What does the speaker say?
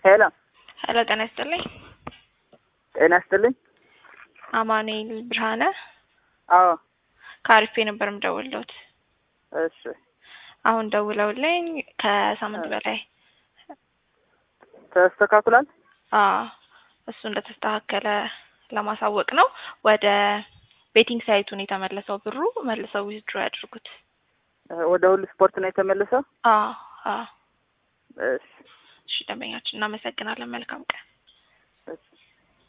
ሄሎ ሄሎ ጤና ይስጥልኝ። ጤና ይስጥልኝ። አማኑኤል ብርሃነ አዎ ካሪፌ ነበር የምደውልልዎት። እሺ አሁን ደውለውልኝ ከሳምንት በላይ ተስተካክሏል? እሱ እንደተስተካከለ ለማሳወቅ ነው። ወደ ቤቲንግ ሳይቱን የተመለሰው ብሩ መልሰው ዊዝድሮ ያድርጉት። ወደ ሁሉ ስፖርት ነው የተመለሰው? አዎ። እሺ እሺ ደንበኛችን እናመሰግናለን። መልካም ቀን።